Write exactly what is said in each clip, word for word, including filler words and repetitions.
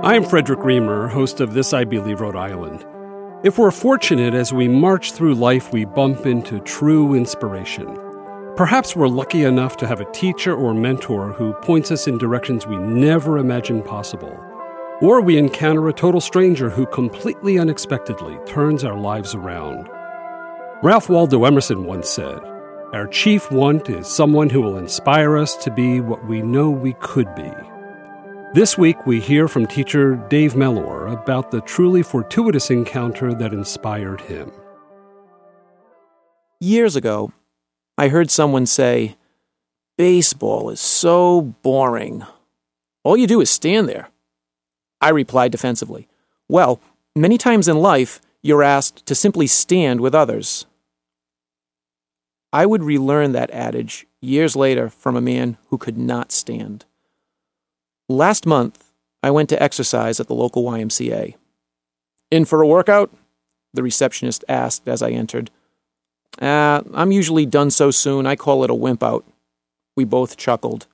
I'm Frederick Reamer, host of This I Believe Rhode Island. If we're fortunate as we march through life, we bump into true inspiration. Perhaps we're lucky enough to have a teacher or mentor who points us in directions we never imagined possible. Or we encounter a total stranger who completely unexpectedly turns our lives around. Ralph Waldo Emerson once said, "Our chief want is someone who will inspire us to be what we know we could be." This week, we hear from teacher Dave Mellor about the truly fortuitous encounter that inspired him. Years ago, I heard someone say, "Baseball is so boring. All you do is stand there." I replied defensively, "Well, many times in life, you're asked to simply stand with others." I would relearn that adage years later from a man who could not stand. Last month, I went to exercise at the local Y M C A. "In for a workout?" the receptionist asked as I entered. Ah, I'm usually done so soon, I call it a wimp out." We both chuckled.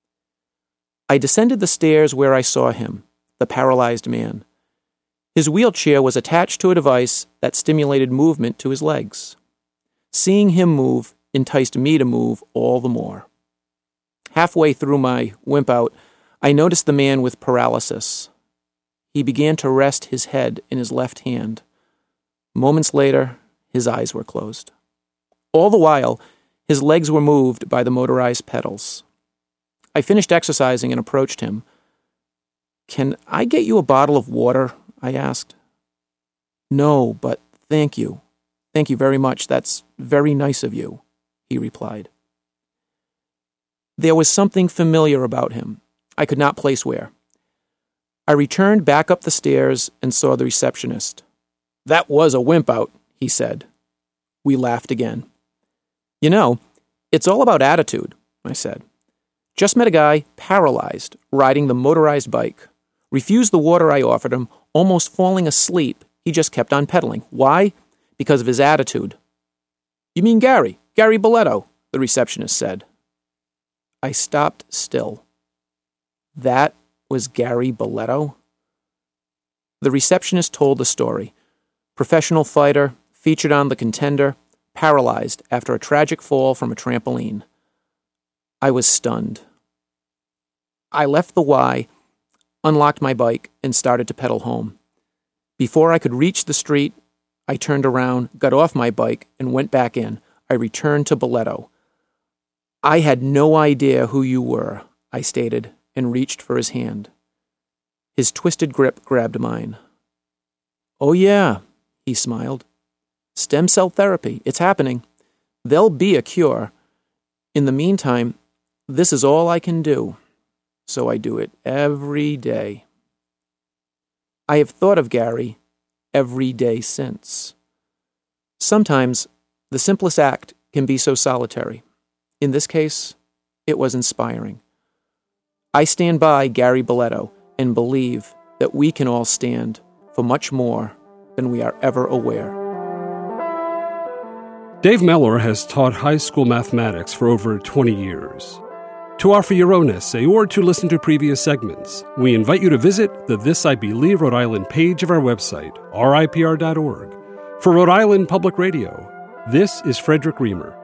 I descended the stairs where I saw him, the paralyzed man. His wheelchair was attached to a device that stimulated movement to his legs. Seeing him move enticed me to move all the more. Halfway through my wimp out, I noticed the man with paralysis. He began to rest his head in his left hand. Moments later, his eyes were closed. All the while, his legs were moved by the motorized pedals. I finished exercising and approached him. "Can I get you a bottle of water?" I asked. "No, but thank you. Thank you very much. That's very nice of you," he replied. There was something familiar about him. I could not place where. I returned back up the stairs and saw the receptionist. "That was a wimp out," he said. We laughed again. "You know, it's all about attitude," I said. "Just met a guy paralyzed, riding the motorized bike. Refused the water I offered him, almost falling asleep. He just kept on pedaling. Why? Because of his attitude." "You mean Gary, Gary Boletto," the receptionist said. I stopped still. That was Gary Boletto? The receptionist told the story. Professional fighter, featured on The Contender, paralyzed after a tragic fall from a trampoline. I was stunned. I left the Y, unlocked my bike, and started to pedal home. Before I could reach the street, I turned around, got off my bike, and went back in. I returned to Boletto. "I had no idea who you were," I stated, and reached for his hand. His twisted grip grabbed mine. "Oh yeah," he smiled. "Stem cell therapy, it's happening. There'll be a cure. In the meantime, this is all I can do. So I do it every day." I have thought of Gary every day since. Sometimes the simplest act can be so solitary. In this case, it was inspiring. I stand by Gary Boletto and believe that we can all stand for much more than we are ever aware. Dave Mellor has taught high school mathematics for over twenty years. To offer your own essay or to listen to previous segments, we invite you to visit the This I Believe Rhode Island page of our website, R I P R dot org. For Rhode Island Public Radio, this is Frederick Reamer.